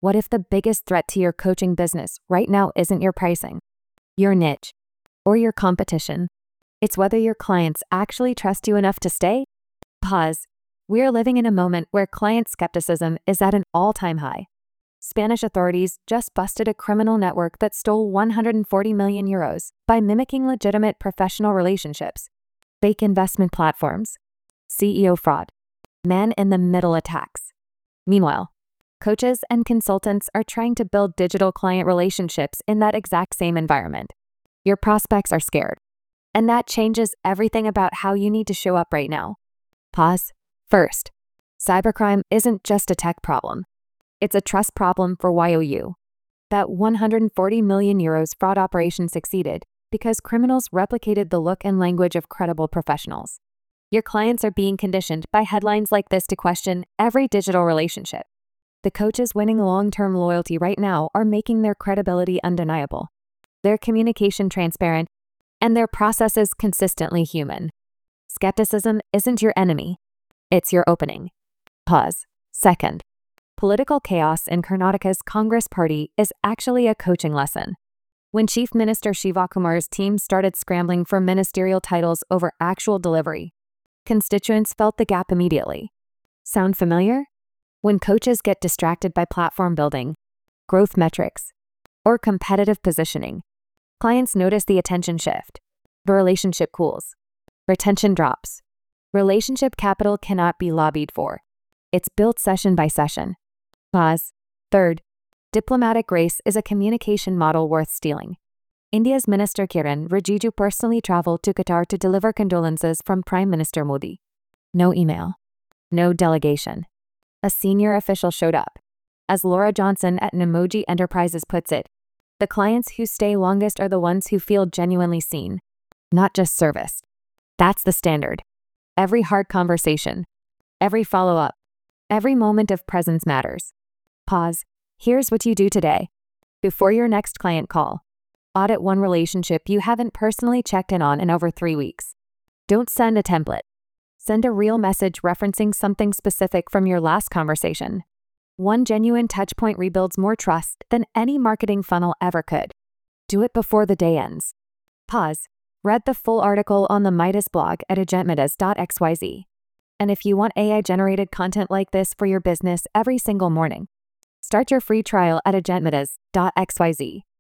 What if the biggest threat to your coaching business right now isn't your pricing, your niche, or your competition? It's whether your clients actually trust you enough to stay? Pause. We are living in a moment where client skepticism is at an all-time high. Spanish authorities just busted a criminal network that stole 140 million euros by mimicking legitimate professional relationships, fake investment platforms, CEO fraud, man-in-the-middle attacks. Meanwhile, coaches and consultants are trying to build digital client relationships in that exact same environment. Your prospects are scared, and that changes everything about how you need to show up right now. Pause. First, cybercrime isn't just a tech problem. It's a trust problem for YOU. That 140 million euros fraud operation succeeded because criminals replicated the look and language of credible professionals. Your clients are being conditioned by headlines like this to question every digital relationship. The coaches winning long-term loyalty right now are making their credibility undeniable, their communication transparent, and their processes consistently human. Skepticism isn't your enemy. It's your opening. Pause. Second, political chaos in Karnataka's Congress Party is actually a coaching lesson. When Chief Minister Shivakumar's team started scrambling for ministerial titles over actual delivery, constituents felt the gap immediately. Sound familiar? When coaches get distracted by platform building, growth metrics, or competitive positioning, clients notice the attention shift. The relationship cools. Retention drops. Relationship capital cannot be lobbied for. It's built session by session. Pause. Third, diplomatic grace is a communication model worth stealing. India's Minister Kiran Rijiju personally traveled to Qatar to deliver condolences from Prime Minister Modi. No email. No delegation. A senior official showed up. As Laura Johnson at Nemoji Enterprises puts it, the clients who stay longest are the ones who feel genuinely seen, not just serviced. That's the standard. Every hard conversation, every follow-up, every moment of presence matters. Pause. Here's what you do today. Before your next client call, audit one relationship you haven't personally checked in on in over 3 weeks. Don't send a template. Send a real message referencing something specific from your last conversation. One genuine touchpoint rebuilds more trust than any marketing funnel ever could. Do it before the day ends. Pause. Read the full article on the Midas blog at agentmidas.xyz. And if you want AI-generated content like this for your business every single morning, start your free trial at agentmidas.xyz.